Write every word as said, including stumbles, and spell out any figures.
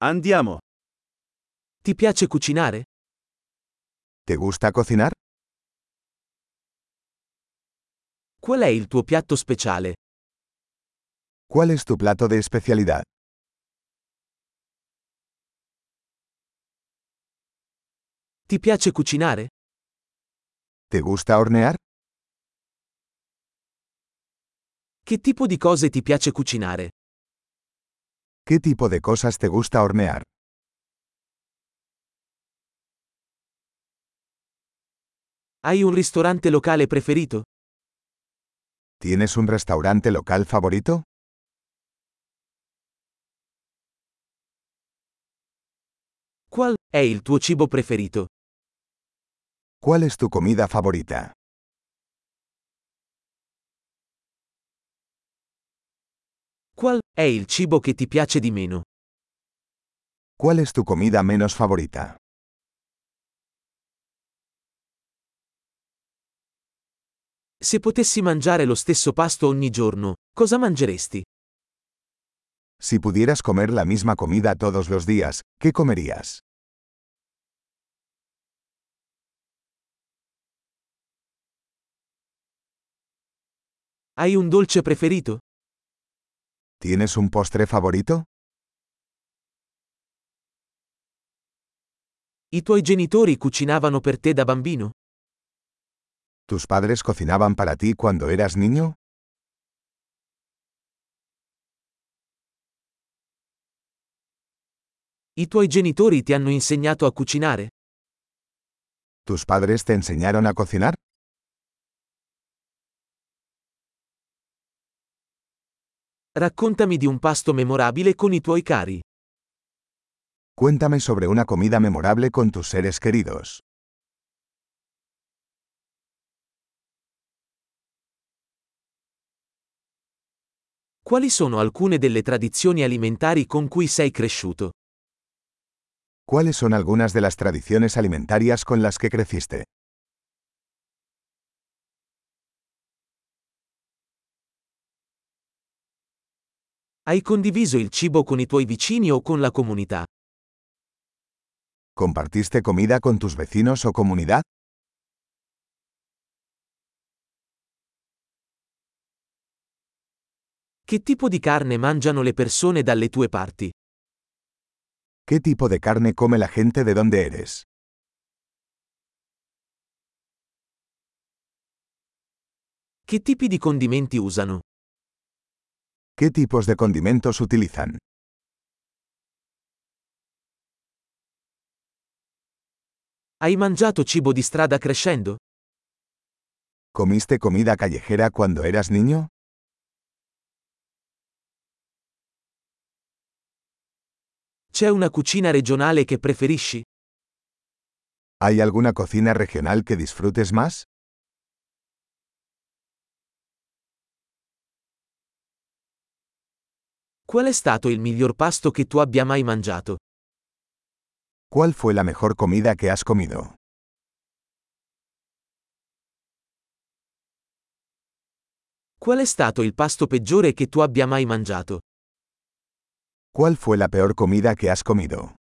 Andiamo. Ti piace cucinare? ¿Te gusta cocinar? Qual è il tuo piatto speciale? ¿Cuál es tu plato de especialidad? Ti piace cucinare? ¿Te gusta hornear? Che tipo di cose ti piace cucinare? ¿Qué tipo de cosas te gusta hornear? Hai un ristorante locale preferito? ¿Tienes un restaurante local favorito? Qual è il tuo cibo preferito? ¿Cuál es tu comida favorita? Qual è il cibo che ti piace di meno? ¿Cuál es tu comida menos favorita? Se potessi mangiare lo stesso pasto ogni giorno, cosa mangeresti? Si pudieras comer la misma comida todos los días, ¿qué comerías? Hai un dolce preferito? ¿Tienes un postre favorito? I tuoi genitori cucinavano per te da bambino? ¿Tus padres cocinaban para ti cuando eras niño? I tuoi genitori ti hanno insegnato a cucinare? ¿Tus padres te enseñaron a cocinar? Raccontami di un pasto memorabile con i tuoi cari. Cuéntame sobre una comida memorable con tus seres queridos. Quali sono alcune delle tradizioni alimentari con cui sei cresciuto? ¿Cuáles son algunas de las tradiciones alimentarias con las que creciste? Hai condiviso il cibo con i tuoi vicini o con la comunità? ¿Compartiste comida con tus vecinos o comunidad? Che tipo di carne mangiano le persone dalle tue parti? ¿Qué tipo de carne come la gente de donde eres? Che tipi di condimenti usano? ¿Qué tipos de condimentos utilizan? Hai mangiato cibo di strada crescendo? ¿Comiste comida callejera cuando eras niño? C'è una cucina regionale che preferisci? ¿Hay alguna cocina regional que disfrutes más? Qual è stato il miglior pasto che tu abbia mai mangiato? ¿Cuál fue la mejor comida que has comido? Qual è stato il pasto peggiore che tu abbia mai mangiato? ¿Cuál fue la peor comida que has comido?